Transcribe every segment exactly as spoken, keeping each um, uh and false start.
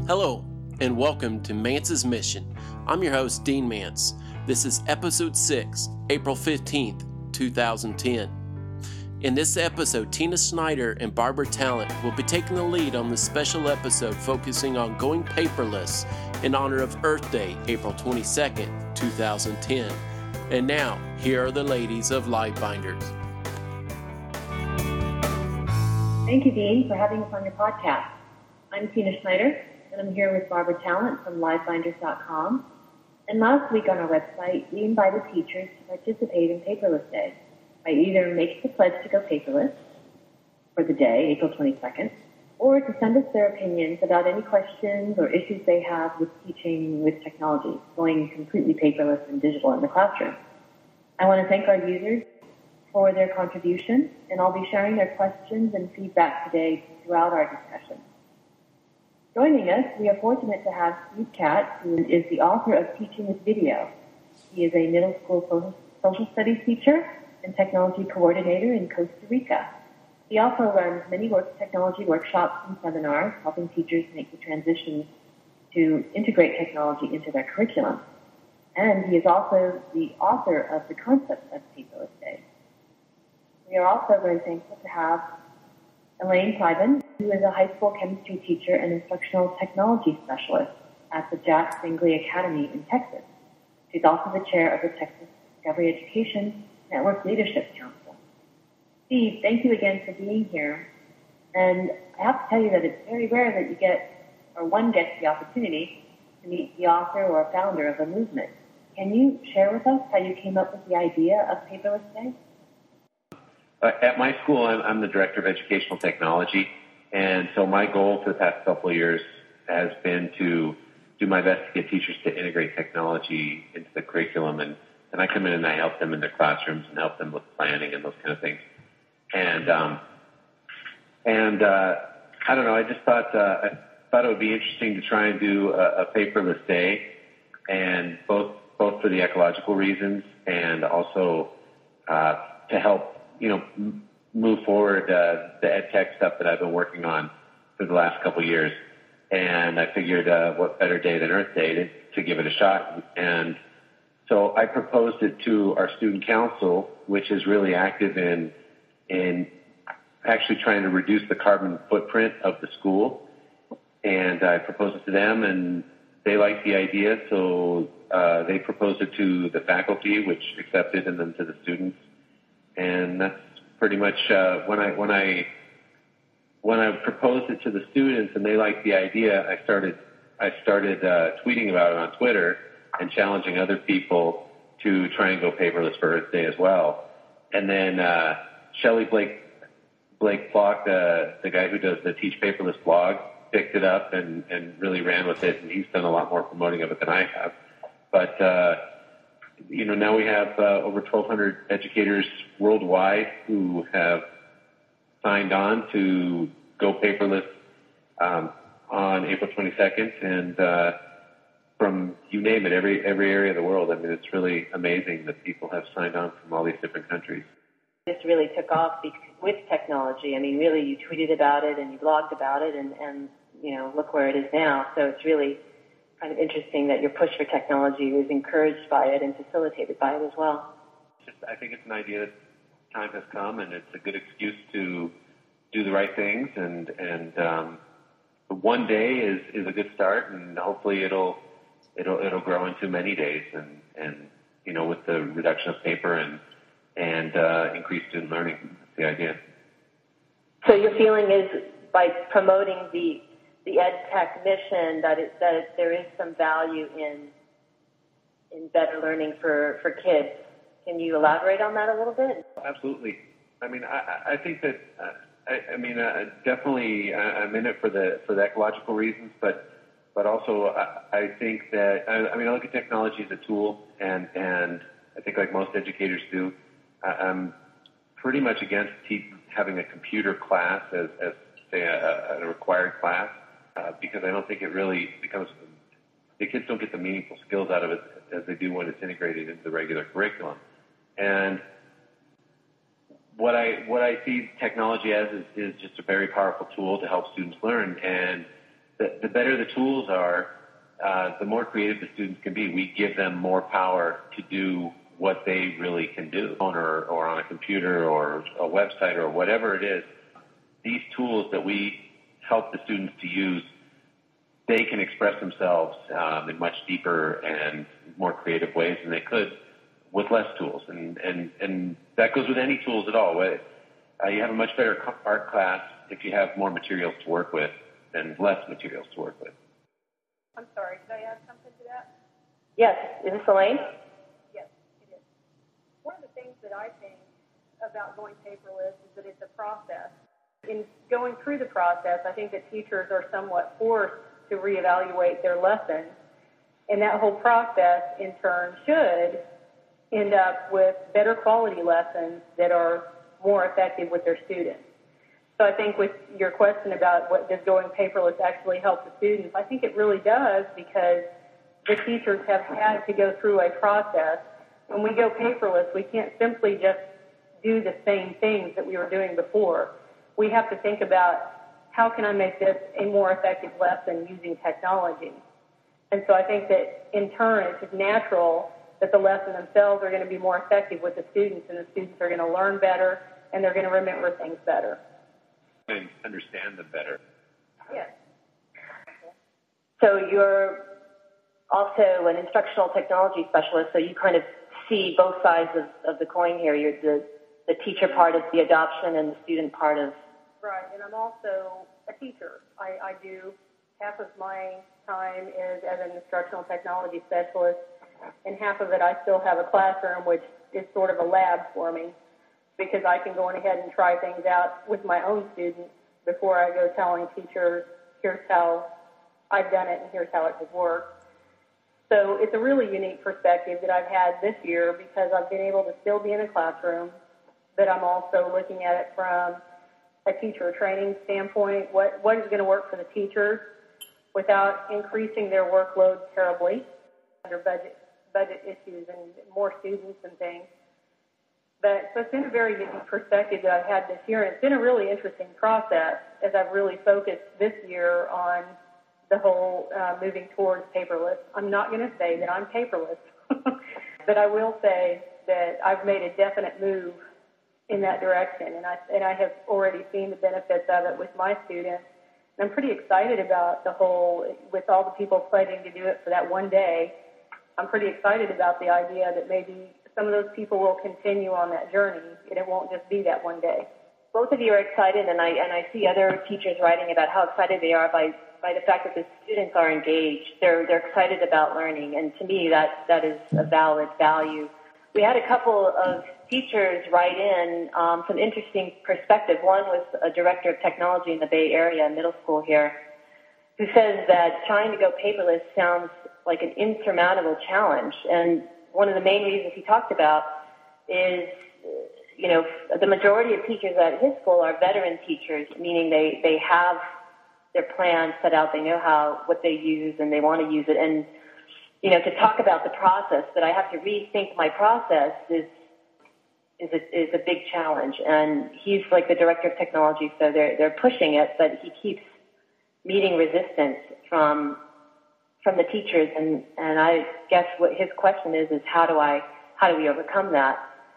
Hello, and welcome to Mance's Mission. I'm your host, Dean Mance. This is episode six, April fifteenth, twenty ten. In this episode, Tina Snyder and Barbara Talent will be taking the lead on this special episode focusing on going paperless in honor of Earth Day, April twenty-second, twenty ten. And now, here are the ladies of LiveBinders. Thank you, Dean, for having us on your podcast. I'm Tina Snyder, and I'm here with Barbara Talent from live binders dot com. And last week on our website, we invited teachers to participate in Paperless Day by either making the pledge to go paperless for the day, April twenty-second, or to send us their opinions about any questions or issues they have with teaching with technology, going completely paperless and digital in the classroom. I want to thank our users for their contribution, and I'll be sharing their questions and feedback today throughout our discussion. Joining us, we are fortunate to have Steve Katz, who is the author of Teaching with Video. He is a middle school social studies teacher and technology coordinator in Costa Rica. He also runs many work technology workshops and seminars, helping teachers make the transition to integrate technology into their curriculum. And he is also the author of the concept of Paperless Day. We are also very thankful to have Elaine Cliven, who is a high school chemistry teacher and instructional technology specialist at the Jack Singley Academy in Texas. She's also the chair of the Texas Discovery Education Network Leadership Council. Steve, thank you again for being here. And I have to tell you that it's very rare that you get, or one gets the opportunity to meet the author or founder of a movement. Can you share with us how you came up with the idea of Paperless Day? Uh, at my school, I'm, I'm the director of educational technology, and so my goal for the past couple of years has been to do my best to get teachers to integrate technology into the curriculum, and, and I come in and I help them in their classrooms and help them with planning and those kind of things. And um, and uh, I don't know, I just thought uh, I thought it would be interesting to try and do a, a paperless day, and both both for the ecological reasons and also uh, to help you know, m- move forward uh, the ed tech stuff that I've been working on for the last couple of years. And I figured uh, what better day than Earth Day to, to give it a shot. And so I proposed it to our student council, which is really active in in actually trying to reduce the carbon footprint of the school. And I proposed it to them, and they liked the idea, so uh, they proposed it to the faculty, which accepted, and then to the students. And that's pretty much uh, when I when I when I proposed it to the students and they liked the idea, I started I started uh, tweeting about it on Twitter and challenging other people to try and go paperless for Earth Day as well. And then uh, Shelley Blake Blake Flock, the the guy who does the Teach Paperless blog, picked it up and, and really ran with it, and he's done a lot more promoting of it than I have. But uh, you know, now we have uh, over twelve hundred educators worldwide who have signed on to go paperless um, on April twenty-second, and uh, from you name it, every every area of the world. I mean, it's really amazing that people have signed on from all these different countries. This really took off with technology. I mean, really, you tweeted about it and you blogged about it, and, and you know, look where it is now. So it's really kind of interesting that your push for technology was encouraged by it and facilitated by it as well. Just, I think it's an idea that time has come, and it's a good excuse to do the right things. And and um, one day is, is a good start, and hopefully it'll it'll it'll grow into many days. And, and you know, with the reduction of paper and and uh, increased student learning, that's the idea. So your feeling is by promoting the the ed tech mission that it, that it, there is some value in in better learning for, for kids. Can you elaborate on that a little bit? Absolutely. I mean, I, I think that uh, I, I mean uh, definitely uh, I'm in it for the for the ecological reasons, but but also I, I think that I, I mean I look at technology as a tool, and and I think like most educators do, I, I'm pretty much against te- having a computer class as as say a, a required class. Uh, because I don't think it really becomes, the kids don't get the meaningful skills out of it as they do when it's integrated into the regular curriculum. And what I what I see technology as is, is just a very powerful tool to help students learn. And the, the better the tools are, uh, the more creative the students can be. We give them more power to do what they really can do, or, or on a computer or a website or whatever it is. These tools that we help the students to use, they can express themselves um, in much deeper and more creative ways than they could with less tools. And, and, and that goes with any tools at all. Uh, you have a much better art class if you have more materials to work with than less materials to work with. I'm sorry, did I add something to that? Yes. Is this Elaine? Yes, it is. One of the things that I think about going paperless is that it's a process. In going through the process, I think that teachers are somewhat forced to reevaluate their lessons, and that whole process, in turn, should end up with better quality lessons that are more effective with their students. So I think with your question about what does going paperless actually help the students, I think it really does, because the teachers have had to go through a process. When we go paperless, we can't simply just do the same things that we were doing before. We have to think about, how can I make this a more effective lesson using technology? And so I think that in turn, it's just natural that the lessons themselves are going to be more effective with the students, and the students are going to learn better, and they're going to remember things better. And understand them better. Yes. So you're also an instructional technology specialist, so you kind of see both sides of, of the coin here. You're the, the teacher part of the adoption and the student part of... Right, and I'm also a teacher. I, I do half of my time is as an instructional technology specialist, and half of it I still have a classroom, which is sort of a lab for me, because I can go on ahead and try things out with my own students before I go telling teachers, here's how I've done it and here's how it has worked. So it's a really unique perspective that I've had this year, because I've been able to still be in a classroom, but I'm also looking at it from a teacher training standpoint. What, what is going to work for the teachers without increasing their workload terribly under budget, budget issues and more students and things. But so it's been a very unique perspective that I've had this year, and it's been a really interesting process as I've really focused this year on the whole uh, moving towards paperless. I'm not going to say that I'm paperless, but I will say that I've made a definite move in that direction, and I and I have already seen the benefits of it with my students. And I'm pretty excited about the whole, with all the people pledging to do it for that one day. I'm pretty excited about the idea that maybe some of those people will continue on that journey, and it won't just be that one day. Both of you are excited, and I and I see other teachers writing about how excited they are by, by the fact that the students are engaged. They're they're excited about learning, and to me that that is a valid value. We had a couple of teachers write in um, some interesting perspective. One was a director of technology in the Bay Area, middle school here, who says that trying to go paperless sounds like an insurmountable challenge. And one of the main reasons he talked about is, you know, the majority of teachers at his school are veteran teachers, meaning they, they have their plans set out, they know how, what they use, and they want to use it. And, you know, to talk about the process, that I have to rethink my process is is a, is a big challenge. And he's like the director of technology, so they're they're pushing it, but he keeps meeting resistance from from the teachers. And, and I guess what his question is is how do I how do we overcome that?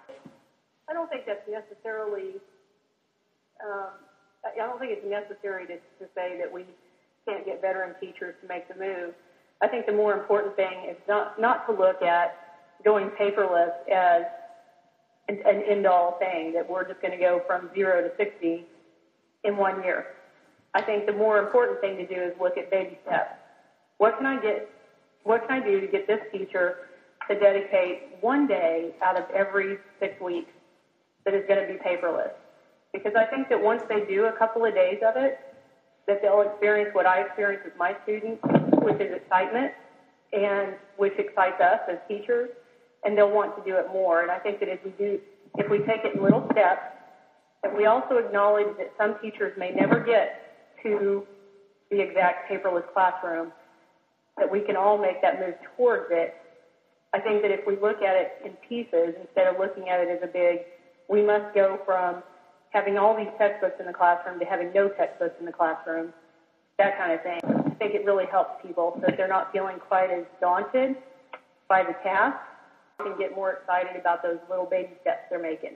I don't think that's necessarily. Um, I don't think it's necessary to, to say that we can't get veteran teachers to make the move. I think the more important thing is not, not to look at going paperless as an, an end-all thing, that we're just going to go from zero to sixty in one year. I think the more important thing to do is look at baby steps. What can I get? What can I do to get this teacher to dedicate one day out of every six weeks that is going to be paperless? Because I think that once they do a couple of days of it, that they'll experience what I experience with my students, which is excitement, and which excites us as teachers, and they'll want to do it more. And I think that if we do, if we take it in little steps, that we also acknowledge that some teachers may never get to the exact paperless classroom, that we can all make that move towards it. I think that if we look at it in pieces instead of looking at it as a big, we must go from having all these textbooks in the classroom to having no textbooks in the classroom, that kind of thing. think it really helps people so that they're not feeling quite as daunted by the task and get more excited about those little baby steps they're making.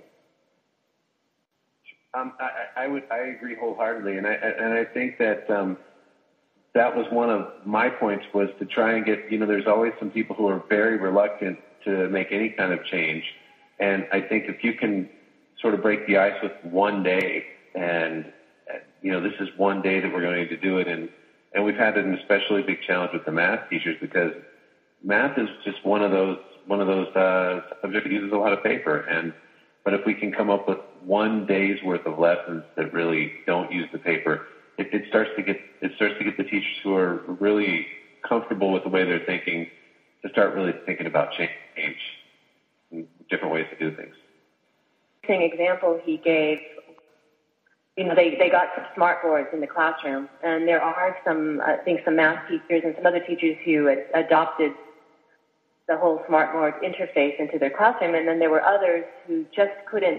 Um, I, I would, I agree wholeheartedly, and I and I think that um, that was one of my points, was to try and get, you know, there's always some people who are very reluctant to make any kind of change, and I think if you can sort of break the ice with one day, and you know, this is one day that we're going to do it, and and we've had an especially big challenge with the math teachers, because math is just one of those one of those uh, subjects that uses a lot of paper, and but if we can come up with one day's worth of lessons that really don't use the paper, it, it starts to get it starts to get the teachers who are really comfortable with the way they're thinking to start really thinking about change and different ways to do things. An example he gave, you know, they, they got some smart boards in the classroom, and there are some, I think, some math teachers and some other teachers who had adopted the whole smart board interface into their classroom, and then there were others who just couldn't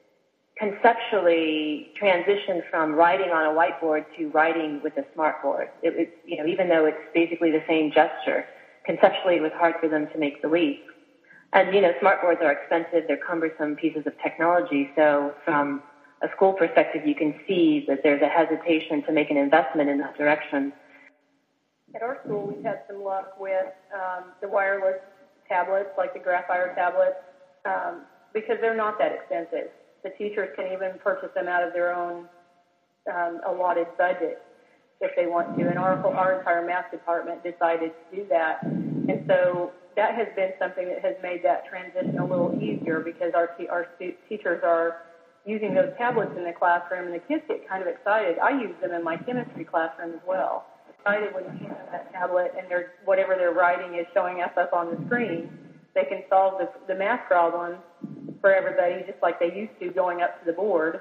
conceptually transition from writing on a whiteboard to writing with a smart board. It was, you know, even though it's basically the same gesture, conceptually it was hard for them to make the leap. And, you know, smart boards are expensive, they're cumbersome pieces of technology, so from a school perspective, you can see that there's a hesitation to make an investment in that direction. At our school, we've had some luck with um, the wireless tablets, like the Graphire tablets, um, because they're not that expensive. The teachers can even purchase them out of their own um, allotted budget if they want to, and our, our entire math department decided to do that. And so that has been something that has made that transition a little easier, because our, te- our stu- teachers are using those tablets in the classroom, and the kids get kind of excited. I use them in my chemistry classroom as well. Excited when you hand them that tablet and they're, whatever they're writing is showing up up on the screen. They can solve the, the math problems for everybody just like they used to going up to the board,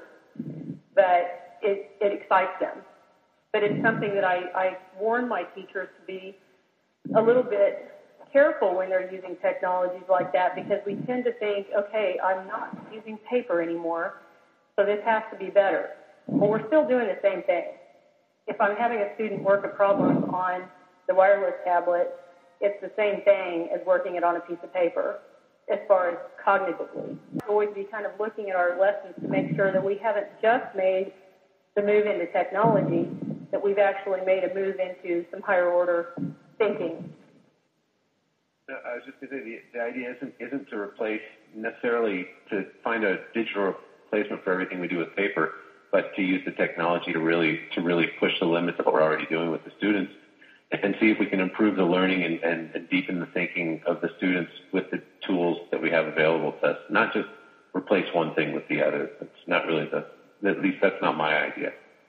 but it, it excites them. But it's something that I, I warn my teachers to be a little bit careful when they're using technologies like that, because we tend to think, okay, I'm not using paper anymore, so this has to be better. Well, we're still doing the same thing. If I'm having a student work a problem on the wireless tablet, it's the same thing as working it on a piece of paper as far as cognitively. We'll always be kind of looking at our lessons to make sure that we haven't just made the move into technology, that we've actually made a move into some higher order thinking. I was just going to say, the, the idea isn't isn't to replace necessarily to find a digital replacement for everything we do with paper, but to use the technology to really to really push the limits of what we're already doing with the students, and see if we can improve the learning and, and, and deepen the thinking of the students with the tools that we have available to us. Not just replace one thing with the other. It's not really the, at least that's not my idea.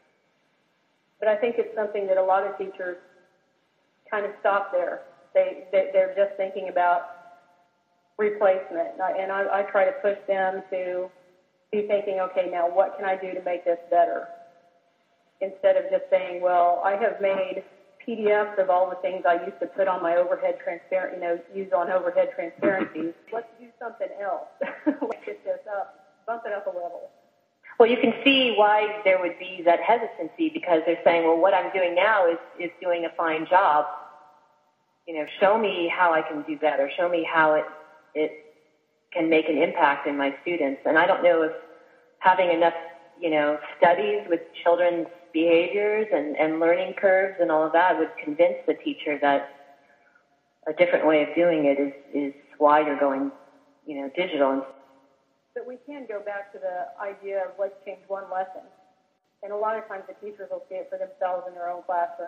But I think it's something that a lot of teachers kind of stop there. They, they, they're just thinking about replacement. And, I, and I, I try to push them to be thinking, okay, now what can I do to make this better? Instead of just saying, well, I have made P D Fs of all the things I used to put on my overhead transparent, you know, use on overhead transparencies. Let's do something else. Let's get this up, bump it up a level. Well, you can see why there would be that hesitancy, because they're saying, well, what I'm doing now is, is doing a fine job. You know, show me how I can do better. Show me how it it can make an impact in my students. And I don't know if having enough, you know, studies with children's behaviors and, and learning curves and all of that would convince the teacher that a different way of doing it is, is why you're going, you know, digital. But we can go back to the idea of let's change one lesson. And a lot of times the teachers will see it for themselves in their own classroom.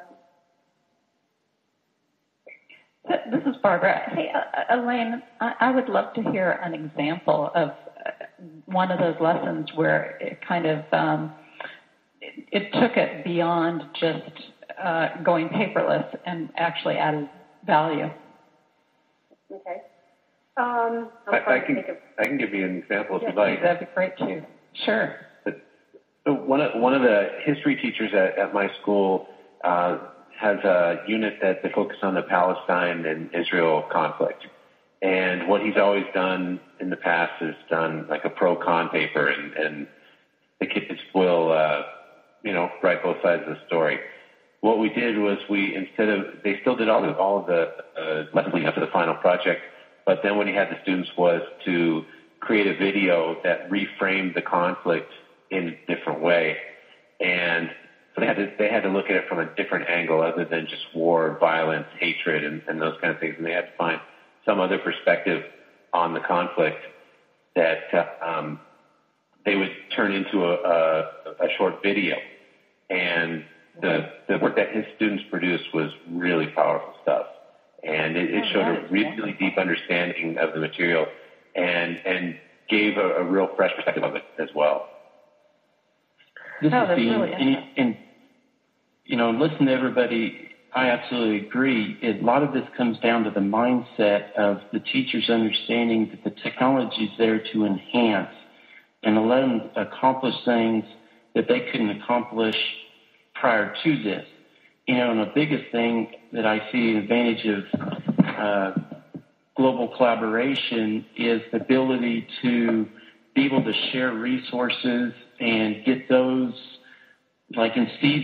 This is Barbara. Hey, uh, Elaine, I, I would love to hear an example of uh, one of those lessons where it kind of, um, it, it took it beyond just uh, going paperless and actually added value. Okay. Um, I'm I, trying I can to think of... I can give you an example if Yeah, you'd like. that'd be great too. Sure. But, so one of one of the history teachers at, at my school uh, has a unit that they focus on the Palestine and Israel conflict. And what he's always done in the past is done like a pro-con paper, and, and the kids will, uh, you know, write both sides of the story. what we did was we, instead of, they still did all of, all of the uh, lessons leading up to the final project, but then what he had the students was to create a video that reframed the conflict in a different way. And so they had to, they had to look at it from a different angle other than just war, violence, hatred, and, and those kind of things. And they had to find some other perspective on the conflict that uh, um, they would turn into a, a, a short video. And the, the work that his students produced was really powerful stuff. And it, it showed a really deep understanding of the material and, and gave a, a real fresh perspective of it as well. This oh, is that's Dean, really and, and, you know, listen to everybody. I absolutely agree. A lot of this comes down to the mindset of the teachers understanding that the technology is there to enhance and to let them accomplish things that they couldn't accomplish prior to this. You know, and the biggest thing that I see the advantage of uh, global collaboration is the ability to be able to share resources and get those, like in Steve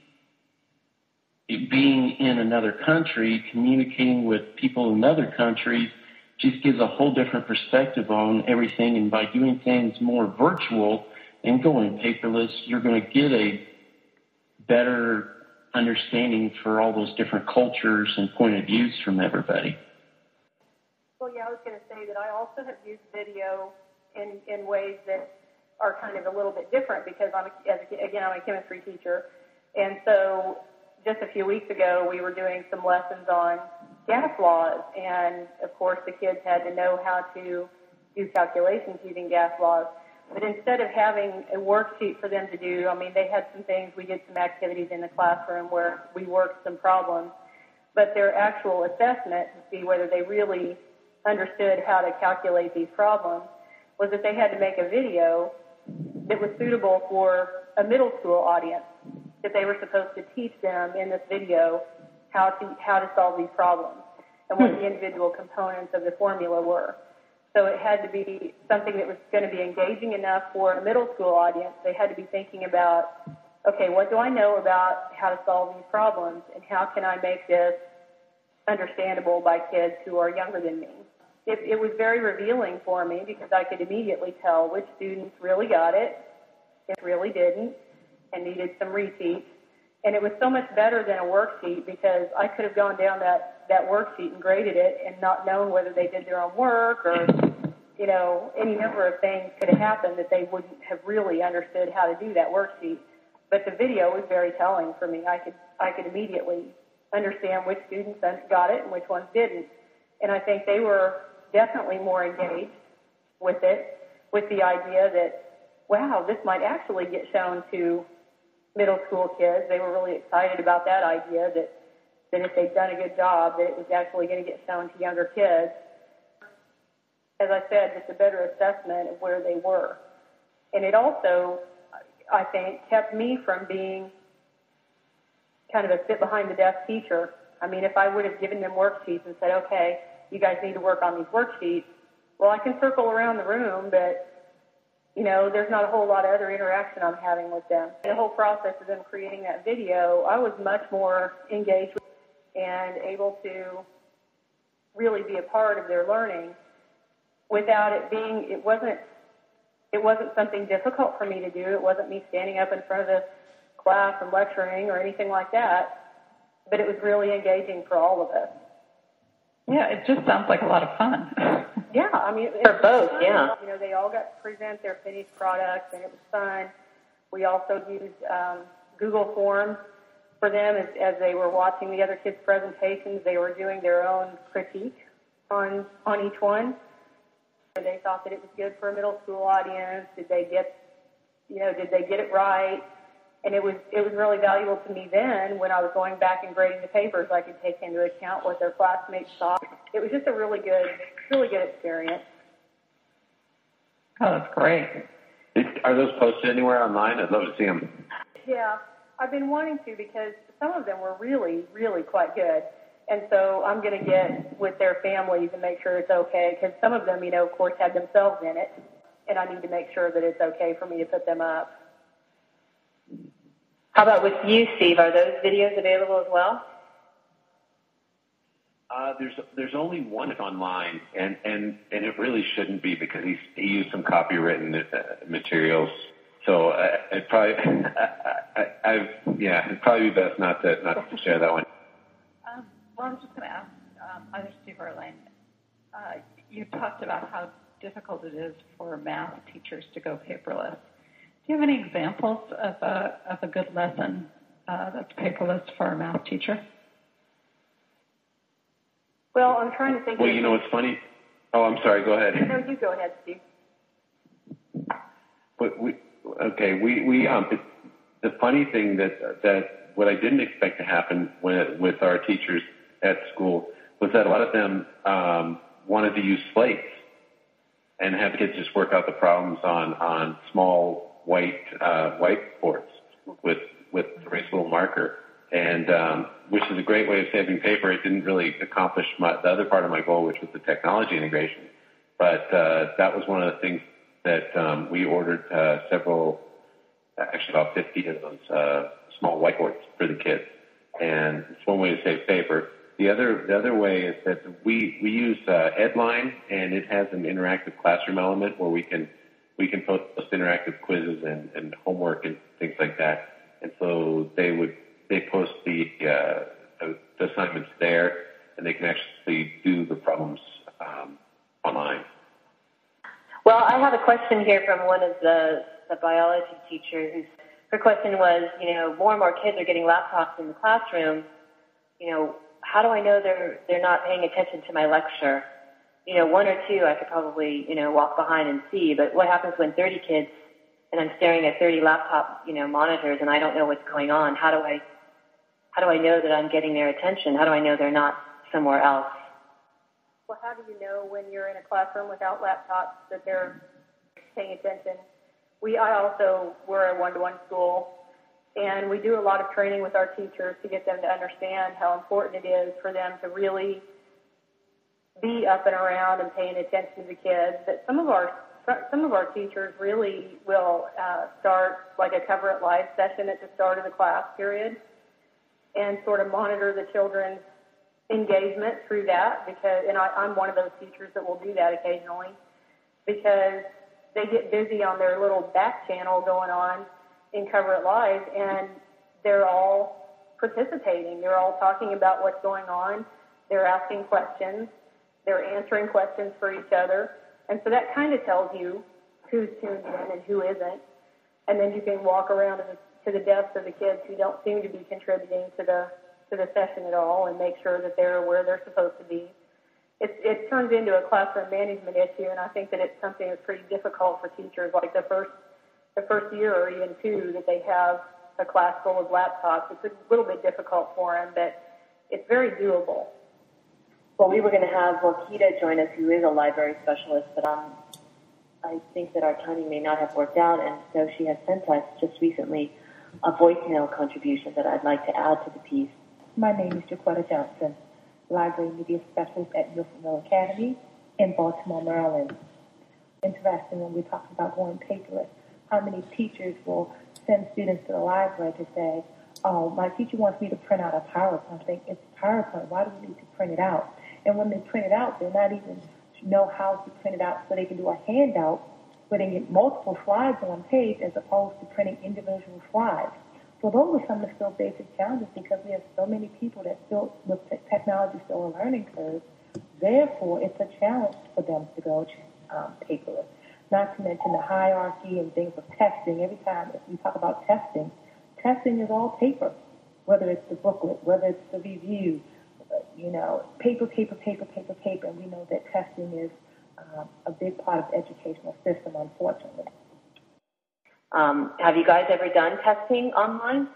being in another country, communicating with people in other countries just gives a whole different perspective on everything. And by doing things more virtual and going paperless, you're going to get a better understanding for all those different cultures and point of views from everybody. Well, yeah, I was going to say that I also have used video in, in ways that are kind of a little bit different because I'm, a, as a, again, I'm a chemistry teacher. And so just a few weeks ago, we were doing some lessons on gas laws. And, of course, the kids had to know how to do calculations using gas laws. But instead of having a worksheet for them to do, I mean, they had some things, we did some activities in the classroom where we worked some problems. But their actual assessment to see whether they really understood how to calculate these problems was that they had to make a video that was suitable for a middle school audience, that they were supposed to teach them in this video how to how to solve these problems and what the individual components of the formula were. So it had to be something that was going to be engaging enough for a middle school audience. They had to be thinking about, okay, what do I know about how to solve these problems, and how can I make this understandable by kids who are younger than me? It, it was very revealing for me because I could immediately tell which students really got it, and really didn't, and needed some reteach. And it was so much better than a worksheet because I could have gone down that, that worksheet and graded it and not known whether they did their own work or, you know, any number of things could have happened that they wouldn't have really understood how to do that worksheet. But the video was very telling for me. I could, I could immediately understand which students got it and which ones didn't. And I think they were definitely more engaged with it, with the idea that, wow, this might actually get shown to middle school kids. They were really excited about that idea that, that if they'd done a good job, that it was actually going to get shown to younger kids. As I said, just a better assessment of where they were. And it also, I think, kept me from being kind of a sit behind the desk teacher. I mean, if I would have given them worksheets and said, okay, you guys need to work on these worksheets, well, I can circle around the room, but you know, there's not a whole lot of other interaction I'm having with them. The whole process of them creating that video, I was much more engaged with and able to really be a part of their learning without it being, it wasn't, it wasn't something difficult for me to do. It wasn't me standing up in front of the class and lecturing or anything like that, but it was really engaging for all of us. Yeah, it just sounds like a lot of fun. Yeah, I mean, For both, yeah. You know, they all got to present their finished products, and it was fun. We also used um, Google Forms for them as, as they were watching the other kids' presentations. They were doing their own critique on on each one. They thought that it was good for a middle school audience. Did they get, you know, did they get it right? And it was it was really valuable to me then when I was going back and grading the papers. I could take into account what their classmates thought. It was just a really good, really good experience. Oh, that's great. Are those posted anywhere online? I'd love to see them. Yeah, I've been wanting to because some of them were really, really quite good. And so I'm going to get with their families and make sure it's okay because some of them, you know, of course, had themselves in it. And I need to make sure that it's okay for me to put them up. How about with you, Steve? Are those videos available as well? Uh, there's there's only one online, and, and, and it really shouldn't be because he's, he used some copywritten uh, materials. So uh, it probably, I, I, I, yeah, it'd probably be best not to not to share that one. Um, well, I was just going to ask um, either Steve or Elaine. Uh, you talked about how difficult it is for math teachers to go paperless. Do you have any examples of a of a good lesson uh, that's paperless for a math teacher? Well, I'm trying to think. Well, you know what's funny? Oh, I'm sorry. Go ahead. No, you go ahead, Steve. But we, okay, we, we, um, it, the funny thing that, that what I didn't expect to happen with, with our teachers at school was that a lot of them, um, wanted to use slates and have kids just work out the problems on, on small white, uh, whiteboards with, with a erasable marker. And, um, which is a great way of saving paper. It didn't really accomplish my, the other part of my goal, which was the technology integration. But, uh, that was one of the things that um, we ordered uh, several, actually about fifty of those uh, small whiteboards for the kids, and it's one way to save paper. The other, the other way is that we we use uh, Edline, and it has an interactive classroom element where we can we can post interactive quizzes and, and homework and things like that. And so they would they post the, uh, the assignments there, and they can actually do the problems um, online. Well, I have a question here from one of the, the biology teachers. Her question was, you know, more and more kids are getting laptops in the classroom. You know, how do I know they're they're not paying attention to my lecture? You know, one or two I could probably, you know, walk behind and see. But what happens when thirty kids and I'm staring at thirty laptop, you know, monitors and I don't know what's going on? How do I how do I know that I'm getting their attention? How do I know they're not somewhere else? Well, how do you know when you're in a classroom without laptops that they're paying attention? We, I also, we're a one-to-one school, and we do a lot of training with our teachers to get them to understand how important it is for them to really be up and around and paying attention to the kids. That some of our some of our teachers really will uh, start like a Cover It Live session at the start of the class period and sort of monitor the children's engagement through that, because, and I, I'm one of those teachers that will do that occasionally, because they get busy on their little back channel going on in Cover It Live, and they're all participating. They're all talking about what's going on. They're asking questions. They're answering questions for each other. And so that kind of tells you who's tuned in and who isn't. And then you can walk around to the, to the desks of the kids who don't seem to be contributing to the to the session at all and make sure that they're where they're supposed to be. It, it turns into a classroom management issue, and I think that it's something that's pretty difficult for teachers, like the first the first year or even two that they have a class full of laptops. It's a little bit difficult for them, but it's very doable. Well, we were going to have Wakita join us, who is a library specialist, but um, I think that our timing may not have worked out, and so she has sent us just recently a voicemail contribution that I'd like to add to the piece. My name is Jaquetta Johnson, Library Media Specialist at Milford Mill Academy in Baltimore, Maryland. Interesting when we talk about going paperless, how many teachers will send students to the library to say, oh, my teacher wants me to print out a PowerPoint. I think it's PowerPoint. Why do we need to print it out? And when they print it out, they're not even know how to print it out so they can do a handout where they get multiple slides on one page as opposed to printing individual slides. So those are some of the still basic challenges because we have so many people that still, with technology, still a learning curve. Therefore, it's a challenge for them to go um, paperless. Not to mention the hierarchy and things of testing. Every time we talk about testing, testing is all paper, whether it's the booklet, whether it's the review, you know, paper, paper, paper, paper, paper. And we know that testing is um, a big part of the educational system, unfortunately. Um, have you guys ever done testing online?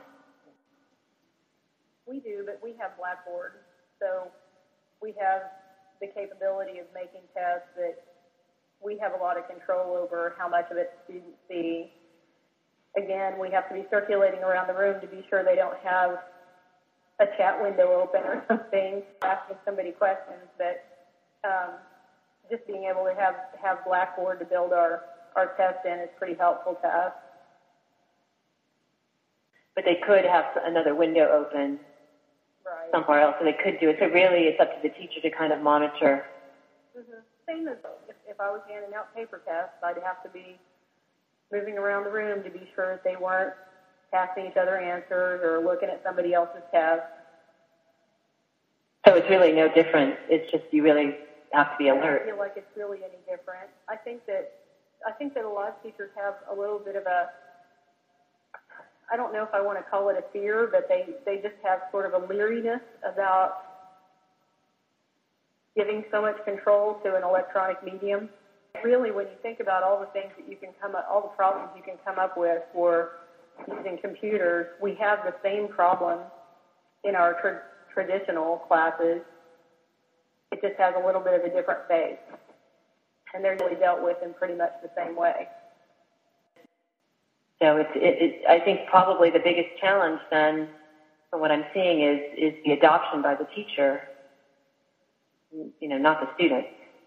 We do, but we have Blackboard. So we have the capability of making tests that we have a lot of control over how much of it students see. Again, we have to be circulating around the room to be sure they don't have a chat window open or something, asking somebody questions. But um, just being able to have, have Blackboard to build our, our test in is pretty helpful to us. but they could have another window open Right. somewhere else, so they could do it. So really, it's up to the teacher to kind of monitor. Mm-hmm. Same as if, if I was handing out paper tests, I'd have to be moving around the room to be sure that they weren't passing each other answers or looking at somebody else's test. So it's really no different. It's just you really have to be I alert. don't feel like it's really any different. I think that I think that a lot of teachers have a little bit of a, I don't know if I want to call it a fear, but they, they just have sort of a leeriness about giving so much control to an electronic medium. Really, when you think about all the things that you can come up, all the problems you can come up with for using computers, we have the same problem in our tra- traditional classes. It just has a little bit of a different face. And they're really dealt with in pretty much the same way. So it's, it, it, I think probably the biggest challenge then, from what I'm seeing, is, is the adoption by the teacher, you know, not the student.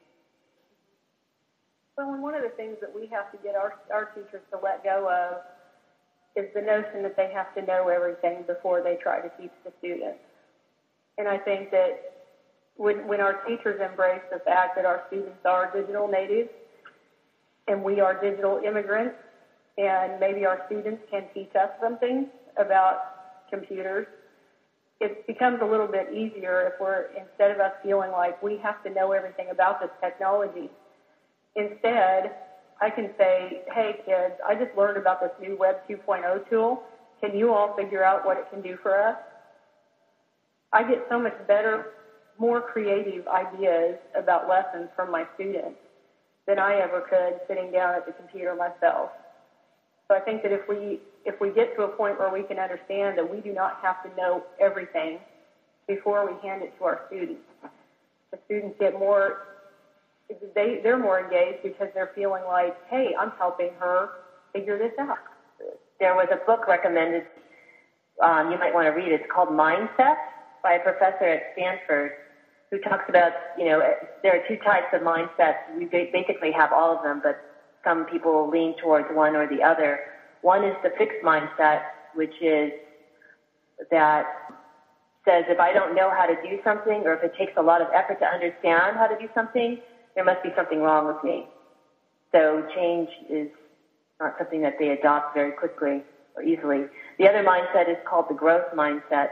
Well, and one of the things that we have to get our, our teachers to let go of is the notion that they have to know everything before they try to teach the students. And I think that when, when our teachers embrace the fact that our students are digital natives and we are digital immigrants, and maybe our students can teach us something about computers, it becomes a little bit easier if we're, instead of us feeling like we have to know everything about this technology, instead, I can say, hey kids, I just learned about this new Web two point oh tool. Can you all figure out what it can do for us? I get so much better, more creative ideas about lessons from my students than I ever could sitting down at the computer myself. So I think that if we if we get to a point where we can understand that we do not have to know everything before we hand it to our students, the students get more, they, they're more engaged because they're feeling like, hey, I'm helping her figure this out. There was a book recommended, um, you might want to read it. It's called Mindset by a professor at Stanford who talks about, you know, there are two types of mindsets. We basically have all of them, but some people lean towards one or the other. One is the fixed mindset, which is that says if I don't know how to do something or if it takes a lot of effort to understand how to do something, there must be something wrong with me. So change is not something that they adopt very quickly or easily. The other mindset is called the growth mindset,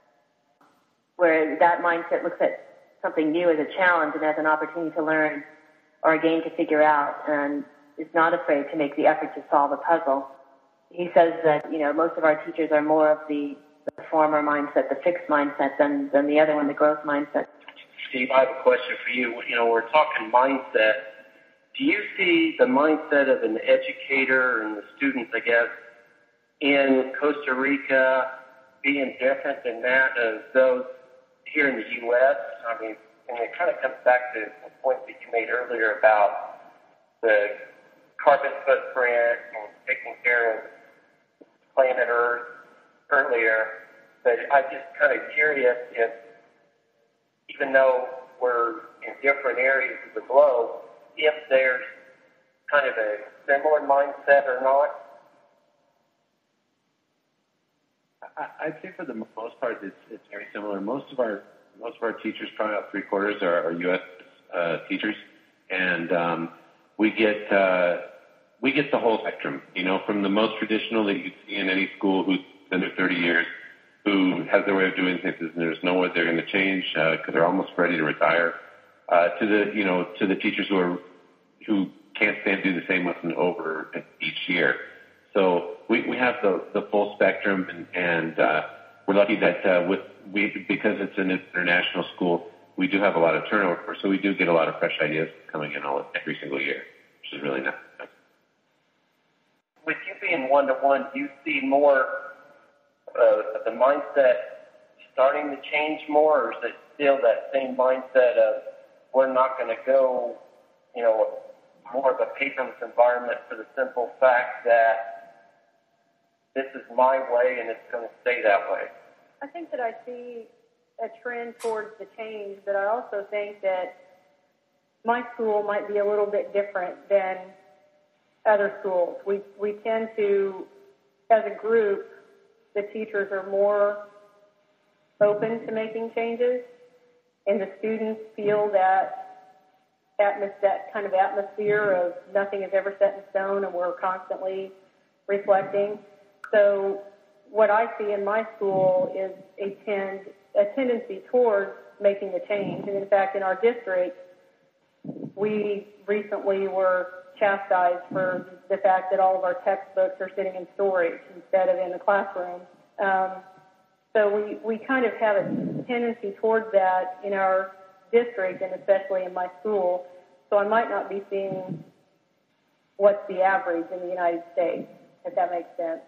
where that mindset looks at something new as a challenge and as an opportunity to learn or a game to figure out, and is not afraid to make the effort to solve a puzzle. He says that, you know, most of our teachers are more of the, the former mindset, the fixed mindset, than, than the other one, the growth mindset. Steve, I have a question for you. You know, we're talking mindset. Do you see the mindset of an educator and the students, I guess, in Costa Rica being different than that of those here in the U S? I mean, and it kind of comes back to the point that you made earlier about the carbon footprint and taking care of planet Earth earlier. But I'm just kind of curious if, even though we're in different areas of the globe, if there's kind of a similar mindset or not. I'd say for the most part, it's it's very similar. Most of our most of our teachers, probably about three quarters, are, are U S uh, teachers, and um, we get uh, we get the whole spectrum. You know, from the most traditional that you see in any school who's been there thirty years, who has their way of doing things, and there's no way they're going to change because uh, they're almost ready to retire, uh, to the you know to the teachers who are who can't stand to do the same lesson over each year. So we, we have the, the full spectrum, and, and uh, we're lucky that uh, with we because it's an international school, we do have a lot of turnover. So we do get a lot of fresh ideas coming in all every single year, which is really nice. With you being one to one, do you see more uh, of the mindset starting to change more, or is it still that same mindset of we're not going to go, you know, more of a paperless environment for the simple fact that this is my way and it's going to stay that way? I think that I see a trend towards the change, but I also think that my school might be a little bit different than other schools. We we tend to, as a group, the teachers are more open to making changes, and the students feel that atmos- that kind of atmosphere of nothing is ever set in stone and we're constantly reflecting. So what I see in my school is a, tend, a tendency towards making a change. And in fact, in our district, we recently were chastised for the fact that all of our textbooks are sitting in storage instead of in the classroom. Um, so we, we kind of have a tendency towards that in our district and especially in my school. So I might not be seeing what's the average in the United States, if that makes sense.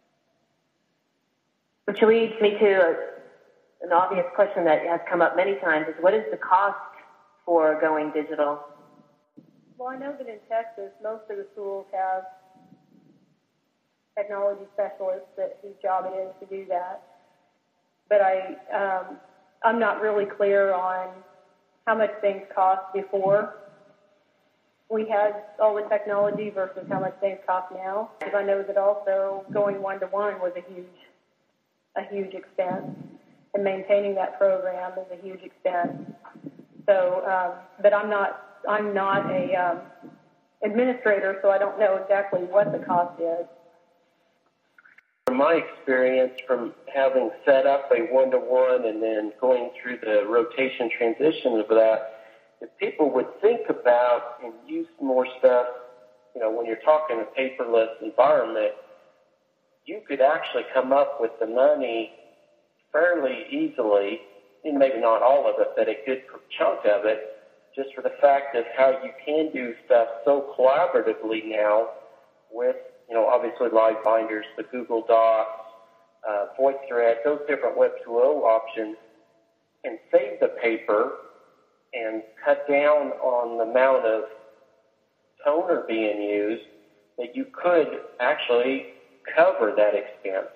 Which leads me to a, an obvious question that has come up many times is what is the cost for going digital? Well, I know that in Texas, most of the schools have technology specialists that, whose job it is to do that. But I, um, I'm not really clear on how much things cost before we had all the technology versus how much things cost now. Because I know that also going one-to-one was a huge, a huge expense, and maintaining that program is a huge expense. So, um, but I'm not, I'm not a um, administrator, so I don't know exactly what the cost is. From my experience, from having set up a one-to-one and then going through the rotation transition of that, if people would think about and use more stuff, you know, when you're talking a paperless environment, you could actually come up with the money fairly easily, and maybe not all of it, but a good chunk of it, just for the fact of how you can do stuff so collaboratively now with, you know, obviously LiveBinders, the Google Docs, uh, VoiceThread, those different Web two point oh options, and save the paper and cut down on the amount of toner being used, that you could actually cover that expense.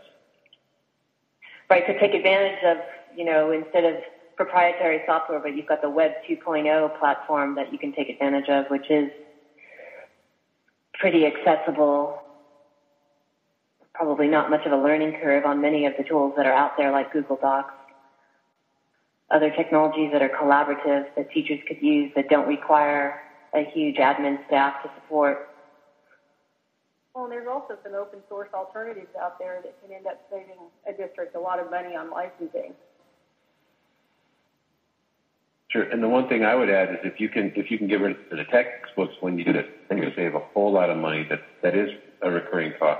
Right, to take advantage of, you know, instead of proprietary software, but you've got the Web two point oh platform that you can take advantage of, which is pretty accessible. Probably not much of a learning curve on many of the tools that are out there like Google Docs. Other technologies that are collaborative that teachers could use that don't require a huge admin staff to support. Well, and there's also some open source alternatives out there that can end up saving a district a lot of money on licensing. Sure, and the one thing I would add is if you can if you can get rid of the textbooks when you do this, then you'll save a whole lot of money. That that is a recurring cost.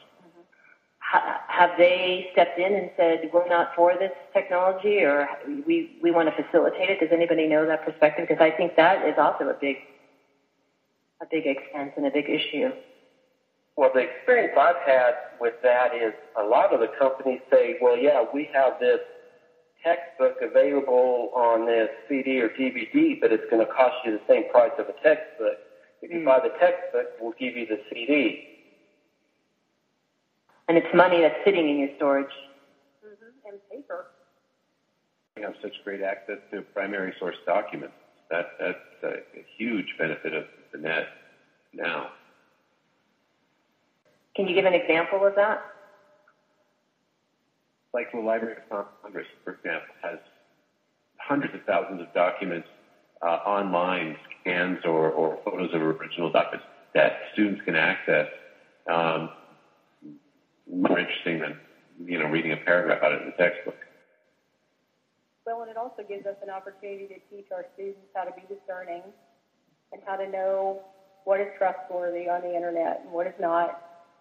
Have they stepped in and said, we're not for this technology, or we, we want to facilitate it? Does anybody know that perspective? Because I think that is also a big, a big expense and a big issue. Well, the experience I've had with that is a lot of the companies say, well, yeah, we have this textbook available on this C D or D V D, but it's going to cost you the same price of a textbook. If you mm. buy the textbook, we'll give you the C D. And it's money that's sitting in your storage. Mm-hmm. And paper. We have such great access to primary source documents. That, that's a, a huge benefit of the net now. Can you give an example of that? Like the Library of Congress, for example, has hundreds of thousands of documents uh, online, scans or, or photos of original documents that students can access. Um, more interesting than, you know, reading a paragraph out of the textbook. Well, and it also gives us an opportunity to teach our students how to be discerning and how to know what is trustworthy on the internet and what is not.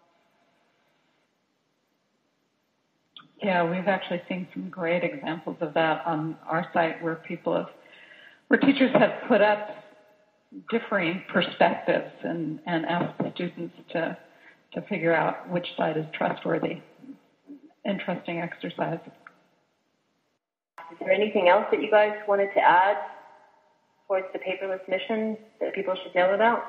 Yeah, we've actually seen some great examples of that on our site where people have, where teachers have put up differing perspectives and, and asked the students to to figure out which side is trustworthy. Interesting exercise. Is there anything else that you guys wanted to add towards the paperless mission that people should know about?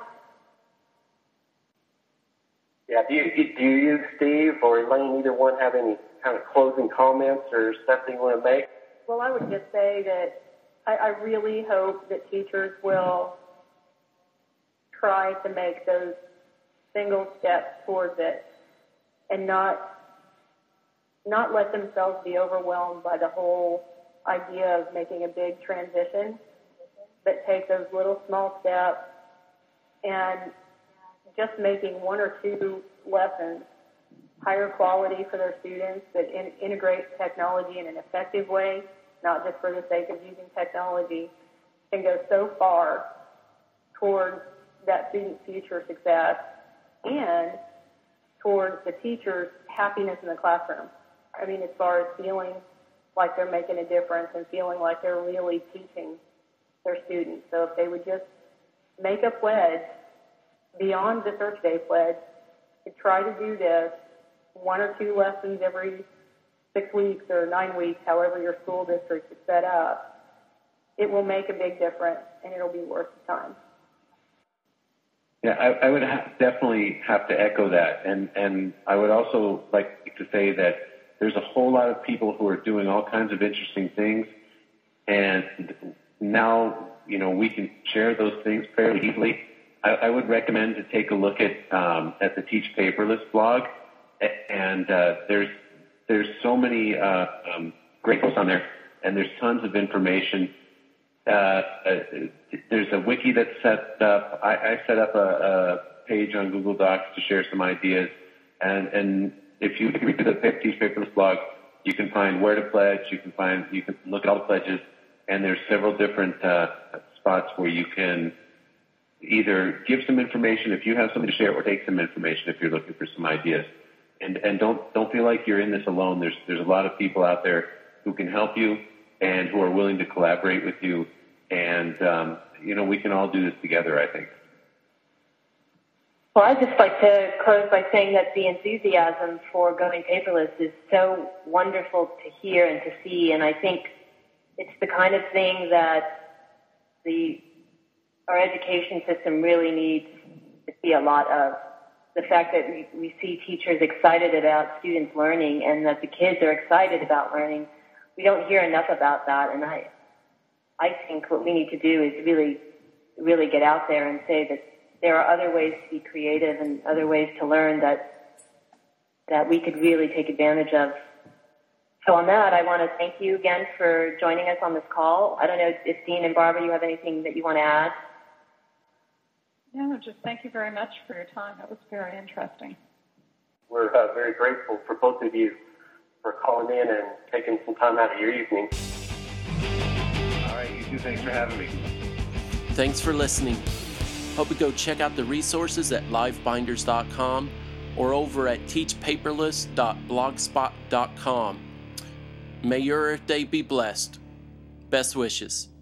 Yeah, do you, do you, Steve, or Elaine, either one have any kind of closing comments or something you want to make? Well, I would just say that I, I really hope that teachers will try to make those single steps towards it and not not let themselves be overwhelmed by the whole idea of making a big transition, but take those little small steps and just making one or two lessons higher quality for their students that in, integrate technology in an effective way, not just for the sake of using technology, can go so far towards that student's future success and towards the teacher's happiness in the classroom. I mean, as far as feeling like they're making a difference and feeling like they're really teaching their students. So if they would just make a pledge beyond the Search Day pledge to try to do this one or two lessons every six weeks or nine weeks, however your school district is set up, it will make a big difference and it'll be worth the time. Yeah, I, I would ha- definitely have to echo that. And, and I would also like to say that there's a whole lot of people who are doing all kinds of interesting things. And now, you know, we can share those things fairly easily. I, I would recommend to take a look at, um, at the Teach Paperless blog. And uh, there's, there's so many uh, um, great posts on there, and there's tons of information. Uh, uh, there's a wiki that's set up. I, I set up a, a page on Google Docs to share some ideas. And, and if you read the Teach Paperless blog, you can find where to pledge. You can find, you can look at all the pledges, and there's several different uh, spots where you can either give some information if you have something to share, or take some information if you're looking for some ideas. And, and don't don't feel like you're in this alone. There's there's a lot of people out there who can help you and who are willing to collaborate with you. And um, you know, we can all do this together, I think. Well, I'd just like to close by saying that the enthusiasm for going paperless is so wonderful to hear and to see, and I think it's the kind of thing that the our education system really needs to see a lot of. The fact that we, we see teachers excited about students learning and that the kids are excited about learning, we don't hear enough about that. And I, I think what we need to do is really, really get out there and say that there are other ways to be creative and other ways to learn that, that we could really take advantage of. So on that, I want to thank you again for joining us on this call. I don't know if Dean and Barbara, you have anything that you want to add? No, just thank you very much for your time. That was very interesting. We're uh, very grateful for both of you for calling in and taking some time out of your evening. All right, you two, thanks for having me. Thanks for listening. Hope you go check out the resources at live binders dot com or over at teach paperless dot blogspot dot com. May your Earth Day be blessed. Best wishes.